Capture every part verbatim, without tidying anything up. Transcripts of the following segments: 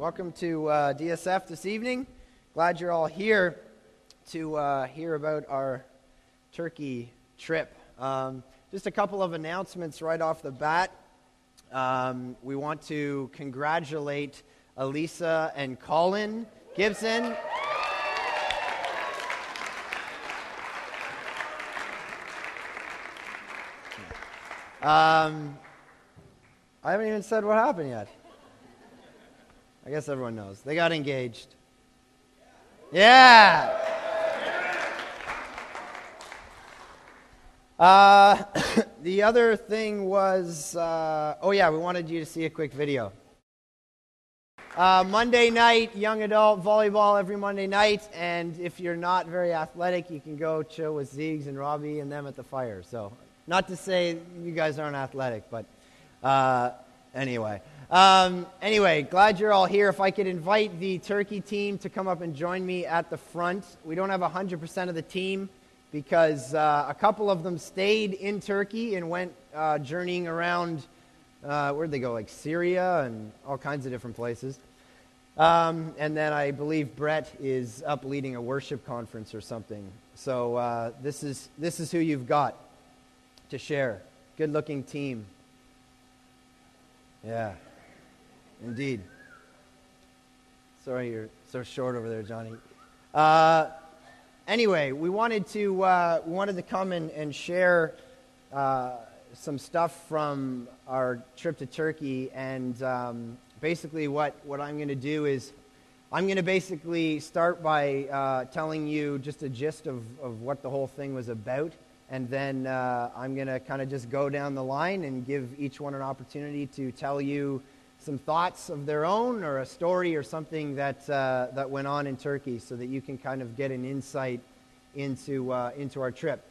Welcome to uh, D S F this evening. Glad you're all here to uh, hear about our Turkey trip. Um, just a couple of announcements right off the bat. Um, we want to congratulate Elisa and Colin Gibson. Um, I haven't even said what happened yet. I guess everyone knows. They got engaged. Yeah! Uh, the other thing was, uh, oh yeah, we wanted you to see a quick video. Uh, Monday night, young adult volleyball every Monday night, and if you're not very athletic, you can go chill with Ziegs and Robbie and them at the fire. So, not to say you guys aren't athletic, but uh, anyway. Um, anyway, glad you're all here. If I could invite the Turkey team to come up and join me at the front. We don't have one hundred percent of the team because uh, a couple of them stayed in Turkey and went uh, journeying around, uh, where'd they go, like Syria and all kinds of different places. Um, and then I believe Brett is up leading a worship conference or something. So uh, this is this is who you've got to share. Good-looking team. Yeah. Indeed. Sorry you're so short over there, Johnny. Uh, anyway, we wanted to uh, we wanted to come and, and share uh, some stuff from our trip to Turkey, and um, basically what, what I'm going to do is I'm going to basically start by uh, telling you just a gist of, of what the whole thing was about, and then uh, I'm going to kind of just go down the line and give each one an opportunity to tell you some thoughts of their own or a story or something that uh, that went on in Turkey, so that you can kind of get an insight into uh, into our trip.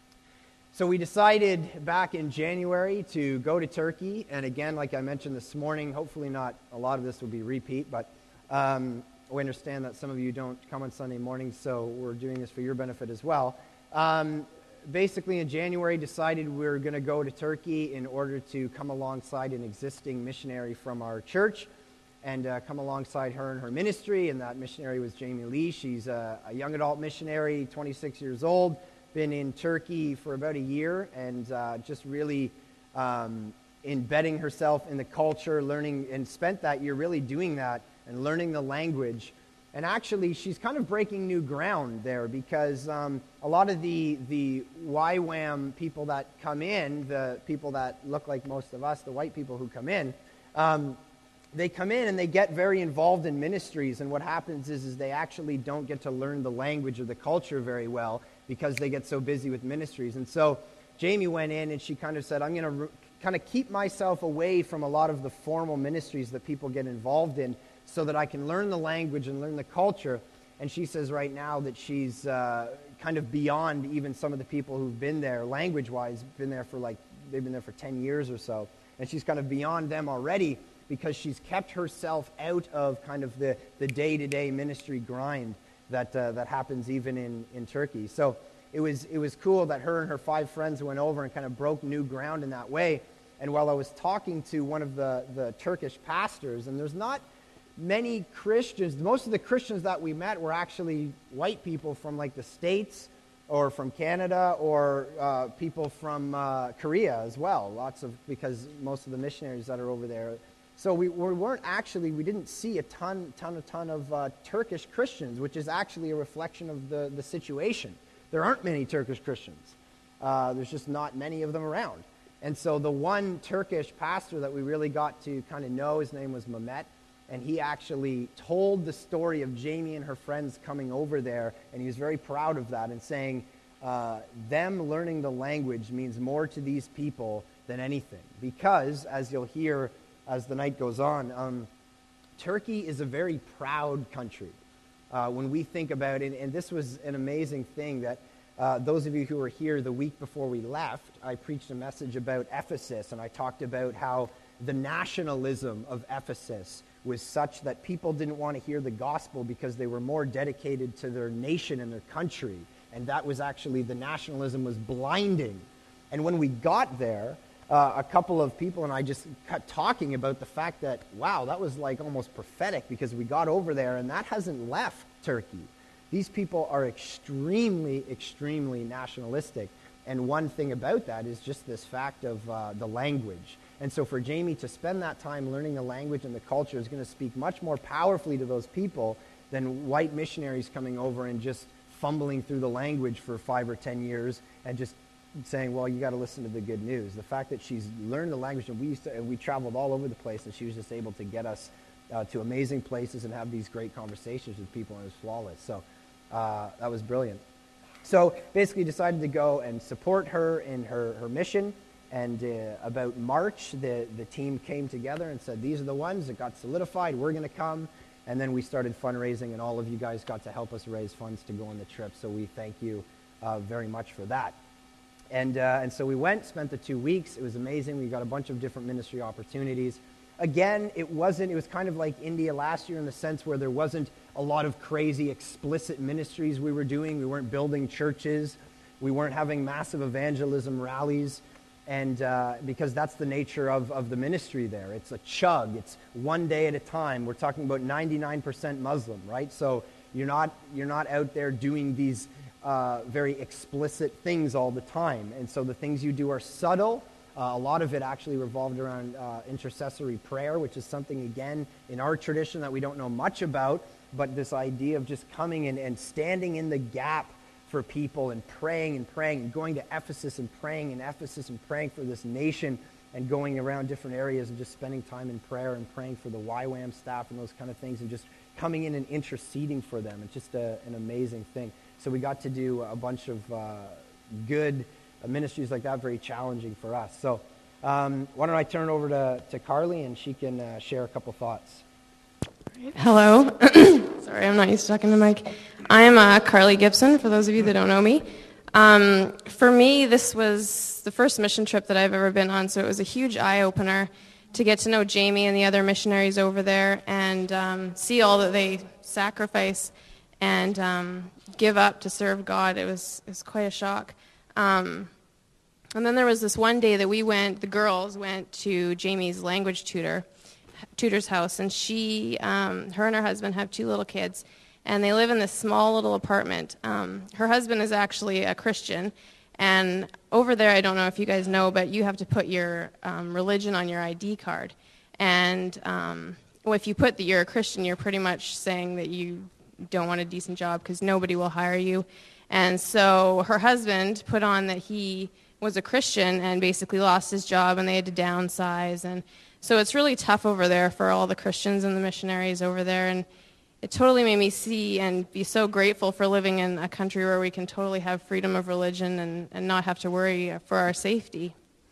So we decided back in January to go to Turkey, and again, like I mentioned this morning, hopefully not a lot of this will be repeat, but um, we understand that some of you don't come on Sunday mornings, so we're doing this for your benefit as well. Um, Basically, in January, decided we were going to go to Turkey in order to come alongside an existing missionary from our church and uh, come alongside her and her ministry, and that missionary was Jamie Lee. She's a, a young adult missionary, twenty-six years old, been in Turkey for about a year, and uh, just really um, embedding herself in the culture, learning, and spent that year really doing that and learning the language. And actually, she's kind of breaking new ground there, because um, a lot of the the Y WAM people that come in, the people that look like most of us, the white people who come in, um, they come in and they get very involved in ministries. And what happens is, is they actually don't get to learn the language or the culture very well because they get so busy with ministries. And so Jamie went in and she kind of said, I'm going to re- kind of keep myself away from a lot of the formal ministries that people get involved in, so that I can learn the language and learn the culture. And she says right now that she's uh, kind of beyond even some of the people who've been there, language-wise, been there for like, they've been there for ten years or so. And she's kind of beyond them already because she's kept herself out of kind of the, the day-to-day ministry grind that uh, that happens even in, in Turkey. So it was, it was cool that her and her five friends went over and kind of broke new ground in that way. And while I was talking to one of the, the Turkish pastors, and there's not many Christians, most of the Christians that we met were actually white people from like the States or from Canada or uh, people from uh, Korea as well. Lots of, because most of the missionaries that are over there. So we, we weren't actually, we didn't see a ton, ton, a ton of uh, Turkish Christians, which is actually a reflection of the, the situation. There aren't many Turkish Christians. Uh, there's just not many of them around. And so the one Turkish pastor that we really got to kind of know, his name was Mehmet. And he actually told the story of Jamie and her friends coming over there, and he was very proud of that and saying, uh, them learning the language means more to these people than anything. Because, as you'll hear as the night goes on, um, Turkey is a very proud country. Uh, when we think about it, and this was an amazing thing that uh, those of you who were here the week before we left, I preached a message about Ephesus, and I talked about how the nationalism of Ephesus was such that people didn't want to hear the gospel because they were more dedicated to their nation and their country. And that was actually, the nationalism was blinding. And when we got there, uh, a couple of people and I just got talking about the fact that, wow, that was like almost prophetic, because we got over there and that hasn't left Turkey. These people are extremely, extremely nationalistic. And one thing about that is just this fact of uh, the language. And so for Jamie to spend that time learning the language and the culture is going to speak much more powerfully to those people than white missionaries coming over and just fumbling through the language for five or ten years and just saying, well, you got to listen to the good news. The fact that she's learned the language, and we used to, and we traveled all over the place, and she was just able to get us uh, to amazing places and have these great conversations with people, and it was flawless. So uh, that was brilliant. So basically decided to go and support her in her, her mission. And uh, about March, the, the team came together and said, these are the ones that got solidified. We're going to come. And then we started fundraising, and all of you guys got to help us raise funds to go on the trip. So we thank you uh, very much for that. And, uh, and so we went, spent the two weeks. It was amazing. We got a bunch of different ministry opportunities. Again, it wasn't, it was kind of like India last year in the sense where there wasn't a lot of crazy explicit ministries we were doing. We weren't building churches. We weren't having massive evangelism rallies. And uh, because that's the nature of, of the ministry there. It's a chug. It's one day at a time. We're talking about ninety-nine percent Muslim, right? So you're not, you're not out there doing these uh, very explicit things all the time. And so the things you do are subtle. Uh, a lot of it actually revolved around uh, intercessory prayer, which is something, again, in our tradition that we don't know much about, but this idea of just coming in and standing in the gap for people and praying and praying and going to Ephesus and praying in Ephesus and praying for this nation and going around different areas and just spending time in prayer and praying for the Y WAM staff and those kind of things and just coming in and interceding for them. It's just a, an amazing thing. So we got to do a bunch of uh, good uh, ministries like that, very challenging for us. So um, why don't I turn it over to, to Carly, and she can uh, share a couple thoughts. Hello. Sorry, I'm not used to talking to the mic. I'm uh, Carly Gibson, for those of you that don't know me. Um, for me, this was the first mission trip that I've ever been on, so it was a huge eye-opener to get to know Jamie and the other missionaries over there and um, see all that they sacrifice and um, give up to serve God. It was, it was quite a shock. Um, and then there was this one day that we went, the girls went to Jamie's language tutor, tutor's house, and she, um, her and her husband have two little kids, and they live in this small little apartment. Um, her husband is actually a Christian, and over there, I don't know if you guys know, but you have to put your um, religion on your I D card, and um, well, if you put that you're a Christian, you're pretty much saying that you don't want a decent job because nobody will hire you. And so her husband put on that he was a Christian and basically lost his job, and they had to downsize, and so it's really tough over there for all the Christians and the missionaries over there, and it totally made me see and be so grateful for living in a country where we can totally have freedom of religion and, and not have to worry for our safety.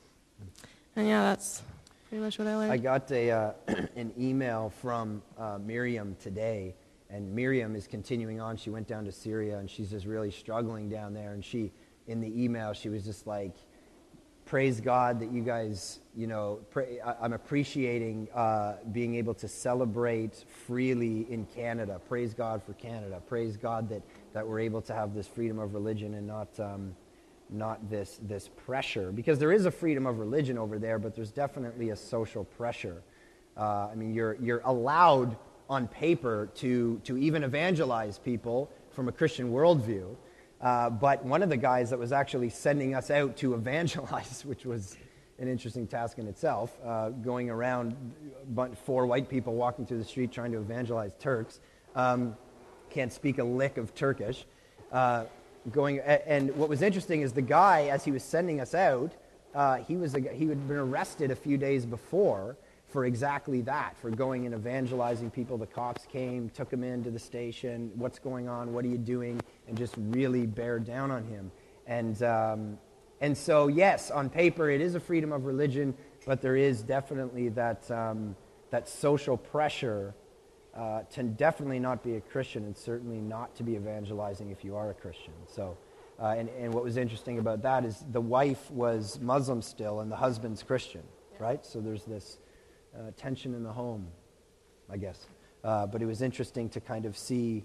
And yeah, that's pretty much what I learned. I got a uh, an email from uh, Miriam today, and Miriam is continuing on. She went down to Syria, and she's just really struggling down there, and she, in the email, she was just like, praise God that you guys, you know, pray, I, I'm appreciating uh, being able to celebrate freely in Canada. Praise God for Canada. Praise God that, that we're able to have this freedom of religion and not um, not this this pressure. Because there is a freedom of religion over there, but there's definitely a social pressure. Uh, I mean, you're you're allowed on paper to to even evangelize people from a Christian worldview. Uh, but one of the guys that was actually sending us out to evangelize, which was an interesting task in itself, uh, going around, four white people walking through the street trying to evangelize Turks, um, can't speak a lick of Turkish. Uh, going, and what was interesting is the guy, as he was sending us out, uh, he was a, he had been arrested a few days before for exactly that, for going and evangelizing people. The cops came, took him into the station, what's going on, what are you doing, and just really bear down on him. And um, and so, yes, on paper it is a freedom of religion, but there is definitely that, um, that social pressure uh, to definitely not be a Christian and certainly not to be evangelizing if you are a Christian. So, uh, and, and what was interesting about that is the wife was Muslim still and the husband's Christian, right? So there's this Uh, tension in the home, I guess. Uh, but it was interesting to kind of see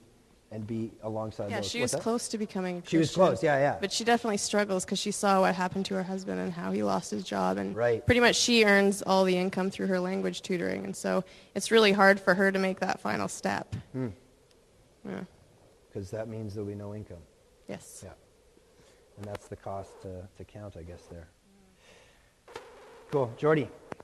and be alongside Yeah, those. she What's was that? close to becoming a She was Christian, close, yeah, yeah. But she definitely struggles because she saw what happened to her husband and how he lost his job. And Right. pretty much she earns all the income through her language tutoring. And so it's really hard for her to make that final step. Hmm. Yeah. Because that means there'll be no income. Yes. Yeah. And that's the cost to, to count, I guess, there. Cool. Jordy.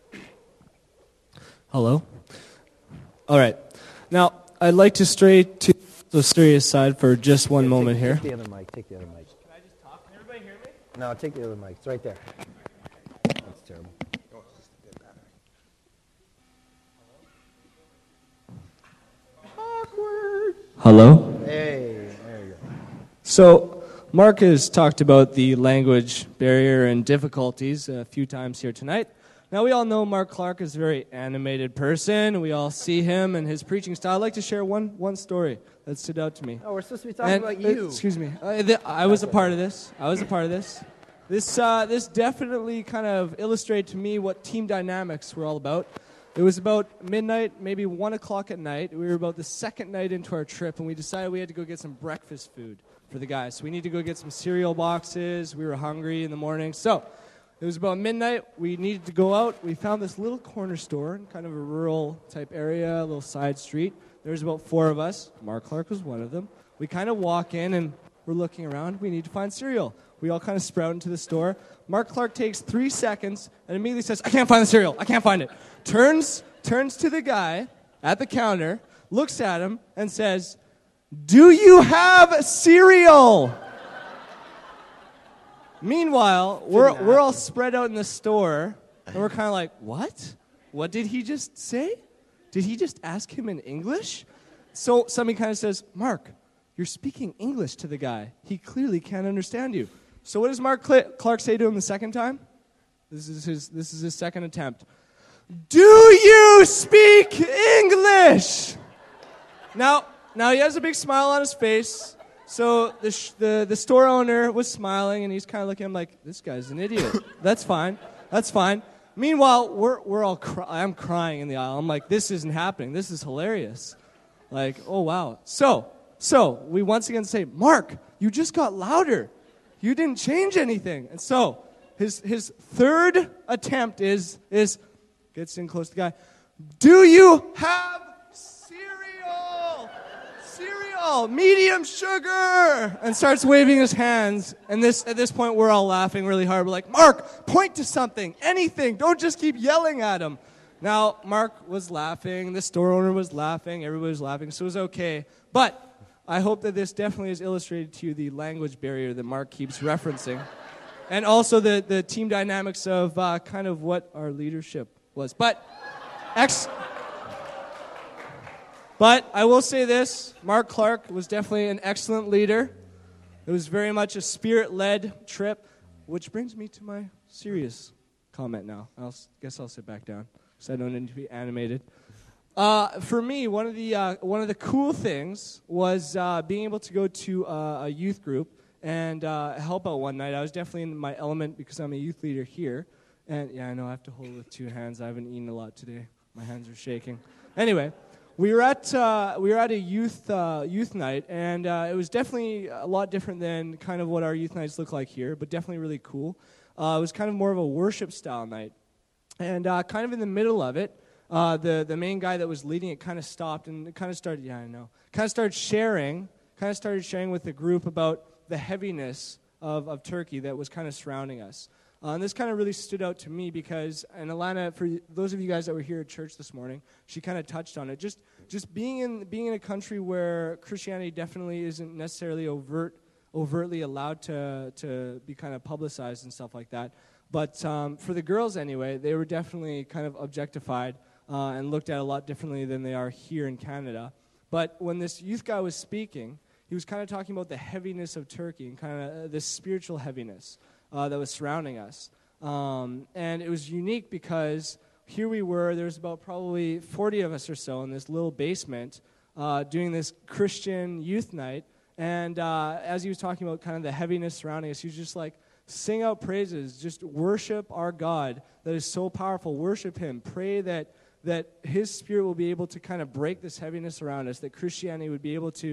Hello. All right. Now, I'd like to stray to the serious side for just one Yeah, moment take, here. Take the other mic. Take the other mic. Can I just talk? Can everybody hear me? No, take the other mic. It's right there. That's terrible. Awkward. Hello. Hey, there you go. So, Mark has talked about the language barrier and difficulties a few times here tonight. Now, we all know Mark Clark is a very animated person. We all see him and his preaching style. I'd like to share one, one story that stood out to me. Oh, we're supposed to be talking And- about uh, you. excuse me. Uh, th- I was a part of this. I was a part of this. This uh, this definitely kind of illustrated to me what team dynamics were all about. It was about midnight, maybe one o'clock at night. We were about the second night into our trip, and we decided we had to go get some breakfast food for the guys. So we need to go get some cereal boxes. We were hungry in the morning, so it was about midnight. We needed to go out. We found this little corner store in kind of a rural type area, a little side street. There was about four of us. Mark Clark was one of them. We kind of walk in, and we're looking around. We need to find cereal. We all kind of sprout into the store. Mark Clark takes three seconds and immediately says, I can't find the cereal. I can't find it. Turns, turns to the guy at the counter, looks at him, and says, do you have cereal? Meanwhile, we're we're all spread out in the store, and we're kind of like, what? What did he just say? Did he just ask him in English? So somebody kind of says, Mark, you're speaking English to the guy. He clearly can't understand you. So what does Mark Cl- Clark say to him the second time? This is his this is his second attempt. Do you speak English? Now, now he has a big smile on his face. So the, sh- the the store owner was smiling, and he's kind of looking at him like, this guy's an idiot. That's fine. That's fine. Meanwhile, we're we're all cry- I'm crying in the aisle. I'm like, this isn't happening. This is hilarious. Like, oh, wow. So, so we once again say, Mark, you just got louder. You didn't change anything. And so his his third attempt is, is gets in close to the guy. Do you have cereal? Cereal, medium sugar. And starts waving his hands. And this at this point, we're all laughing really hard. We're like, Mark, point to something, anything. Don't just keep yelling at him. Now, Mark was laughing, the store owner was laughing, everybody was laughing, so it was okay. But I hope that this definitely has illustrated to you the language barrier that Mark keeps referencing. And also the, the team dynamics of uh, kind of what our leadership was. But, ex- but I will say this, Mark Clark was definitely an excellent leader. It was very much a spirit-led trip, which brings me to my serious comment now. I guess I'll sit back down, because I don't need to be animated. Uh, for me, one of the uh, one of the cool things was uh, being able to go to uh, a youth group and uh, help out one night. I was definitely in my element because I'm a youth leader here. And yeah, I know I have to hold it with two hands. I haven't eaten a lot today. My hands are shaking. Anyway, we were at uh, we were at a youth uh, youth night, and uh, it was definitely a lot different than kind of what our youth nights look like here, but definitely really cool. Uh, it was kind of more of a worship style night, and uh, kind of in the middle of it, uh, the the main guy that was leading it kind of stopped and kind of started. Yeah, I know. Kind of started sharing. Kind of started sharing with the group about the heaviness of of Turkey that was kind of surrounding us. Uh, and this kind of really stood out to me because, and Alana, for those of you guys that were here at church this morning, she kind of touched on it. Just just being in being in a country where Christianity definitely isn't necessarily overt, overtly allowed to to be kind of publicized and stuff like that. But um, for the girls anyway, they were definitely kind of objectified uh, and looked at a lot differently than they are here in Canada. But when this youth guy was speaking, he was kind of talking about the heaviness of Turkey and kind of uh, this spiritual heaviness Uh, that was surrounding us. Um, and it was unique because here we were, there was about probably forty of us or so in this little basement uh, doing this Christian youth night. And uh, as he was talking about kind of the heaviness surrounding us, he was just like, sing out praises, just worship our God that is so powerful, worship him, pray that that his spirit will be able to kind of break this heaviness around us, that Christianity would be able to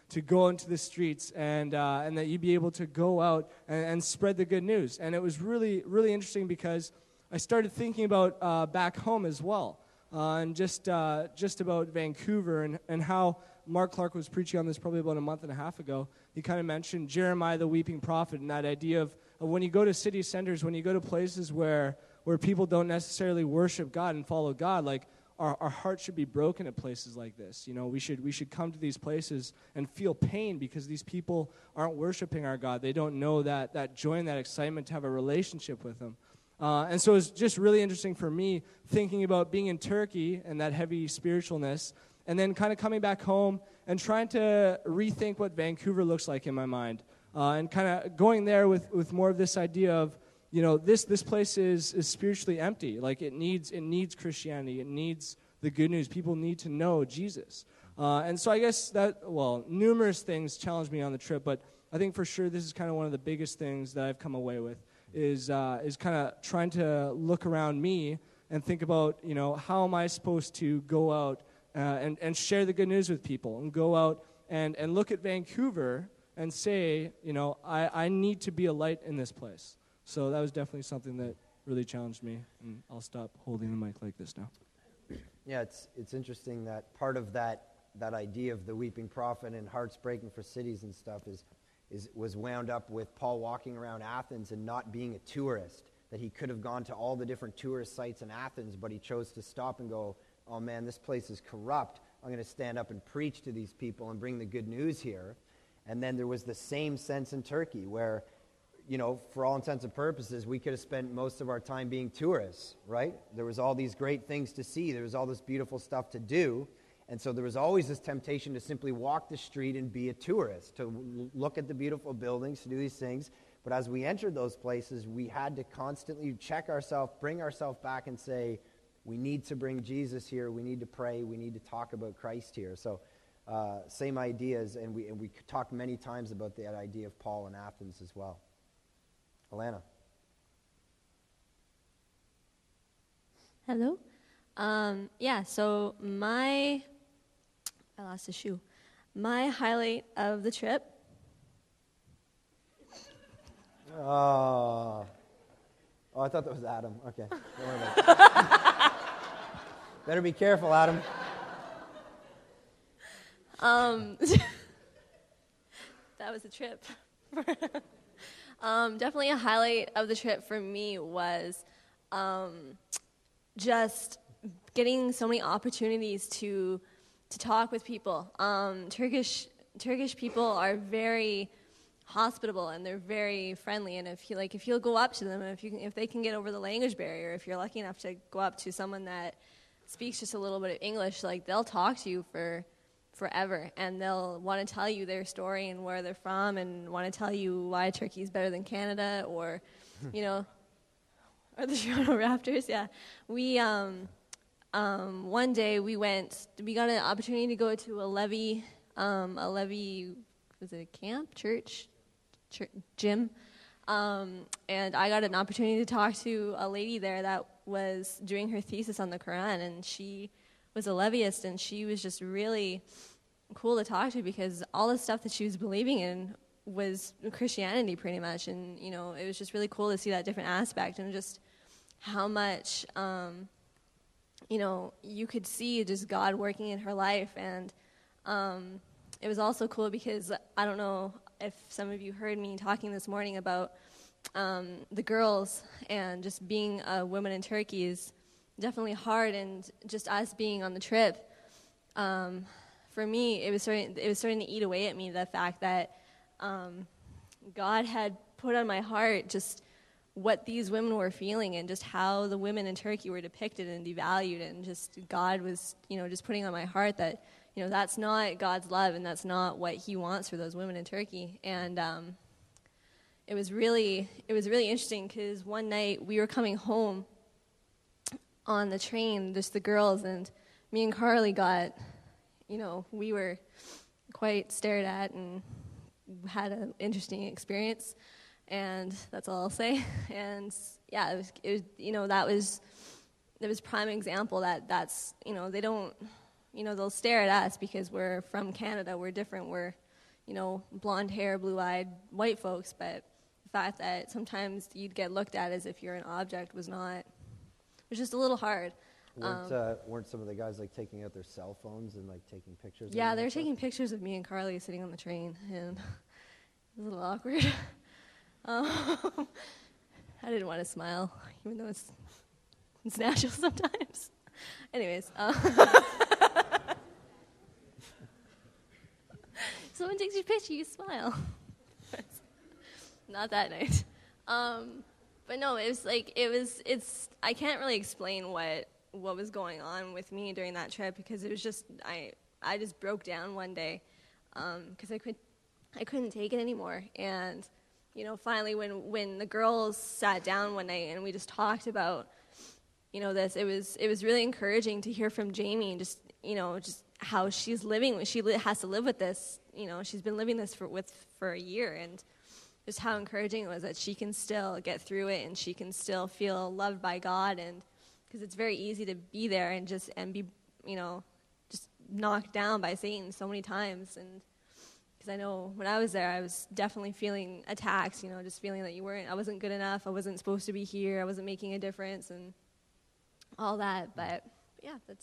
to go into the streets and uh, and that you'd be able to go out and, and spread the good news. And it was really, really interesting because I started thinking about uh, back home as well, uh, and just uh, just about Vancouver and, and how Mark Clark was preaching on this probably about a month and a half ago. He kind of mentioned Jeremiah the weeping prophet and that idea of, of when you go to city centers, when you go to places where where people don't necessarily worship God and follow God, like our, our hearts should be broken at places like this. You know, we should we should come to these places and feel pain because these people aren't worshiping our God. They don't know that that joy and that excitement to have a relationship with Him. Uh, and so it's just really interesting for me thinking about being in Turkey and that heavy spiritualness, and then kind of coming back home and trying to rethink what Vancouver looks like in my mind, uh, and kind of going there with, with more of this idea of, you know, this this place is is spiritually empty. Like it needs it needs Christianity. It needs the good news. People need to know Jesus. Uh, and so I guess that, well, numerous things challenged me on the trip, but I think for sure this is kind of one of the biggest things that I've come away with is uh, is kind of trying to look around me and think about, you know, how am I supposed to go out uh, and, and share the good news with people and go out and, and look at Vancouver and say, you know, I, I need to be a light in this place. So that was definitely something that really challenged me, and I'll stop holding the mic like this now. Yeah, it's it's interesting that part of that that idea of the weeping prophet and hearts breaking for cities and stuff is is was wound up with Paul walking around Athens and not being a tourist, that he could have gone to all the different tourist sites in Athens, but he chose to stop and go, oh man, this place is corrupt. I'm going to stand up and preach to these people and bring the good news here. And then there was the same sense in Turkey where, you know, for all intents and purposes, we could have spent most of our time being tourists, right? There was all these great things to see. There was all this beautiful stuff to do. And so there was always this temptation to simply walk the street and be a tourist, to l- look at the beautiful buildings, to do these things. But as we entered those places, we had to constantly check ourselves, bring ourselves back and say, we need to bring Jesus here. We need to pray. We need to talk about Christ here. So uh, same ideas, and we, and we talked many times about that idea of Paul in Athens as well. Alana. Hello. Um, yeah, so my, I lost a shoe. My highlight of the trip. Oh. Oh, I thought that was Adam. Okay. Don't worry about it. Better be careful, Adam. Um, that was a trip. um, definitely a highlight of the trip for me was um, just getting so many opportunities to to talk with people. Um, Turkish Turkish people are very hospitable and they're very friendly. And if you like, if you'll go up to them, if you can, if they can get over the language barrier, if you're lucky enough to go up to someone that speaks just a little bit of English, like they'll talk to you for forever, and they'll want to tell you their story and where they're from, and want to tell you why Turkey is better than Canada, or, you know, or the Toronto Raptors. Yeah, we um, um, one day we went. We got an opportunity to go to a levy, um, a levy, was it a camp, church, church gym, um, and I got an opportunity to talk to a lady there that was doing her thesis on the Quran, and she was a Leviist, and she was just really cool to talk to because all the stuff that she was believing in was Christianity pretty much, and you know, it was just really cool to see that different aspect and just how much um, you know, you could see just God working in her life. And um, it was also cool because I don't know if some of you heard me talking this morning about um, the girls, and just being a woman in Turkey is definitely hard, and just us being on the trip, um, for me, it was starting. It was starting to eat away at me, the fact that um, God had put on my heart just what these women were feeling, and just how the women in Turkey were depicted and devalued, and just God was, you know, just putting on my heart that, you know, that's not God's love, and that's not what He wants for those women in Turkey. And um, it was really, it was really interesting because one night we were coming home on the train, just the girls, and me and Carly got, you know, we were quite stared at and had an interesting experience, and that's all I'll say. And yeah, it was, it was, you know, that was, that was prime example that that's, you know, they don't, you know, they'll stare at us because we're from Canada, we're different, we're, you know, blonde hair, blue-eyed white folks, but the fact that sometimes you'd get looked at as if you're an object was not, it was just a little hard. Weren't, Um, uh, weren't some of the guys like taking out their cell phones and like taking pictures? of yeah, you they were and stuff? taking pictures of me and Carly sitting on the train, and it was a little awkward. um, I didn't want to smile, even though it's, it's natural sometimes. Anyways. Um, someone takes your picture, you smile. Not that nice. Um, but no, it was like, it was, it's, I can't really explain what, what was going on with me during that trip, because it was just, I, I just broke down one day, um, because I could, I couldn't take it anymore. And, you know, finally when, when the girls sat down one night and we just talked about, you know, this, it was, it was really encouraging to hear from Jamie, just, you know, just how she's living, she li- has to live with this, you know, she's been living this for, with, for a year, and just how encouraging it was that she can still get through it and she can still feel loved by God, and because it's very easy to be there and just, and be, you know, just knocked down by Satan so many times. And because I know when I was there, I was definitely feeling attacked, you know, just feeling that you weren't, I wasn't good enough, I wasn't supposed to be here, I wasn't making a difference, and all that. But yeah, that's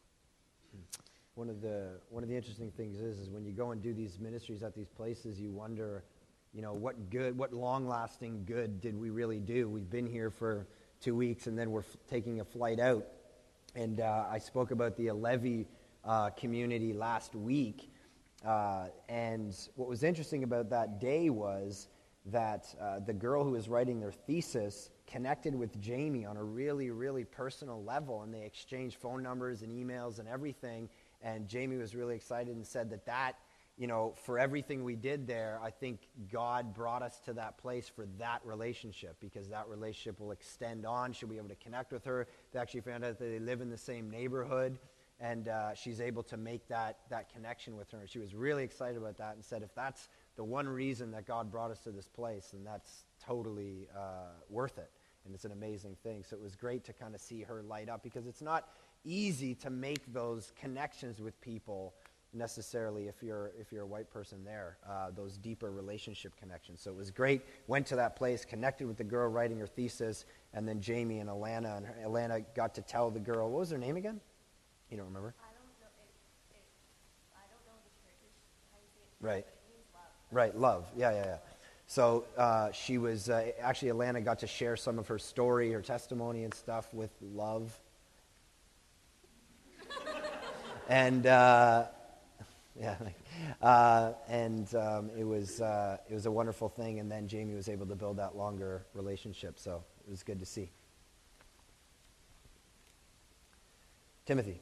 One of the one of the interesting things is is when you go and do these ministries at these places, you wonder, you know, what good, what long-lasting good did we really do? We've been here for two weeks, and then we're f- taking a flight out. And uh, I spoke about the Alevi uh, community last week, uh, and what was interesting about that day was that uh, the girl who was writing their thesis connected with Jamie on a really, really personal level, and they exchanged phone numbers and emails and everything. And Jamie was really excited and said that that, you know, for everything we did there, I think God brought us to that place for that relationship, because that relationship will extend on. She'll be able to connect with her. They actually found out that they live in the same neighborhood, and uh, she's able to make that, that connection with her. She was really excited about that and said, if that's the one reason that God brought us to this place, then that's totally uh, worth it. And it's an amazing thing. So it was great to kind of see her light up, because it's not easy to make those connections with people necessarily if you're if you're a white person there, uh, those deeper relationship connections. So it was great. Went to that place, connected with the girl writing her thesis, and then Jamie and Alana, and her, Alana got to tell the girl, what was her name again? You don't remember? I don't know. It, it, I don't know the Turkish, how you say it, Right. but it means love. Right, love. Yeah, yeah, yeah. So uh, she was, uh, actually Alana got to share some of her story, her testimony and stuff with love. and, uh, yeah, uh, and um, it was uh, it was a wonderful thing, and then Jamie was able to build that longer relationship, so it was good to see. Timothy.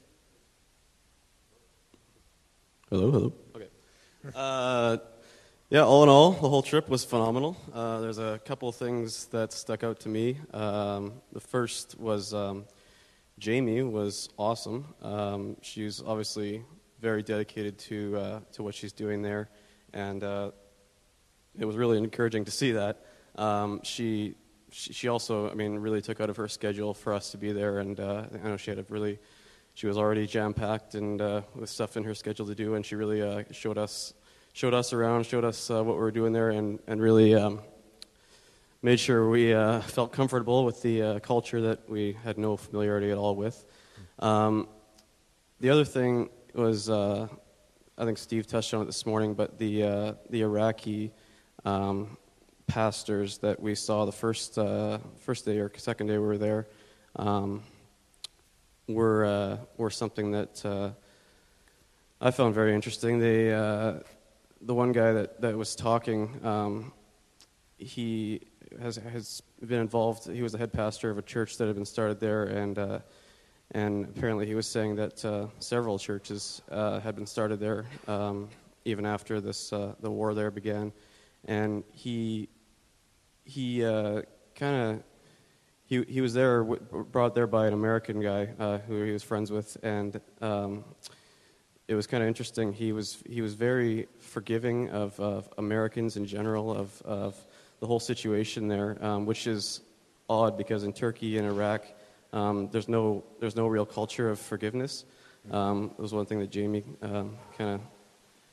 Hello, hello. Okay. Uh, yeah, all in all, the whole trip was phenomenal. Uh, there's a couple of things that stuck out to me. Um, the first was um, Jamie was awesome. Um, she's obviously very dedicated to uh, to what she's doing there, and uh, it was really encouraging to see that. Um, she, she she also, I mean, really took out of her schedule for us to be there, and uh, I know she had a really, she was already jam-packed and uh, with stuff in her schedule to do, and she really uh, showed us showed us around, showed us uh, what we were doing there, and and really um, made sure we uh, felt comfortable with the uh, culture that we had no familiarity at all with. Um, the other thing was, uh, I think Steve touched on it this morning, but the uh, the Iraqi um, pastors that we saw the first uh, first day or second day we were there um, were uh, were something that uh, I found very interesting. They uh, the one guy that, that was talking, um, he has has been involved. He was the head pastor of a church that had been started there, and uh, and apparently he was saying that uh, several churches uh, had been started there um, even after this uh, the war there began, and he he uh, kind of he he was there w- brought there by an American guy uh, who he was friends with, and um, it was kind of interesting. He was he was very forgiving of, of Americans in general, of of the whole situation there, um, which is odd because in Turkey and Iraq, um, there's no there's no real culture of forgiveness. Um, it was one thing that Jamie um, kind of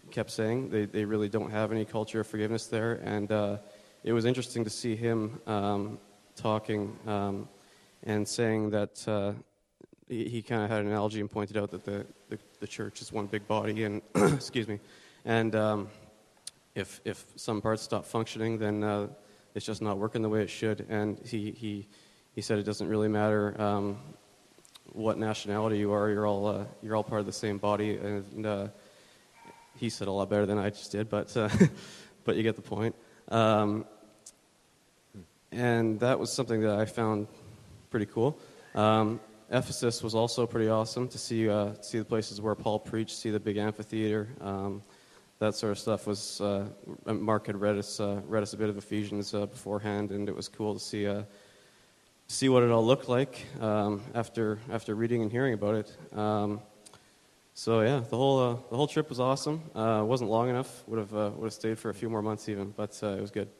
kept saying. They they really don't have any culture of forgiveness there, and uh, it was interesting to see him um, talking um, and saying that uh, he, he kind of had an analogy and pointed out that the, the, the church is one big body, and excuse me, and um, if if some parts stop functioning, then uh, it's just not working the way it should. And he he, he said it doesn't really matter um, what nationality you are, you're all uh, you're all part of the same body. And uh, he said a lot better than I just did, but uh, but you get the point. Um, and that was something that I found pretty cool. Um, Ephesus was also pretty awesome to see uh, see the places where Paul preached, see the big amphitheater. Um, that sort of stuff was. Uh, Mark had read us uh, read us a bit of Ephesians uh, beforehand, and it was cool to see uh, see what it all looked like um, after after reading and hearing about it. Um, so yeah, the whole uh, the whole trip was awesome. Uh, wasn't long enough. Would have uh, would have stayed for a few more months even, but uh, it was good.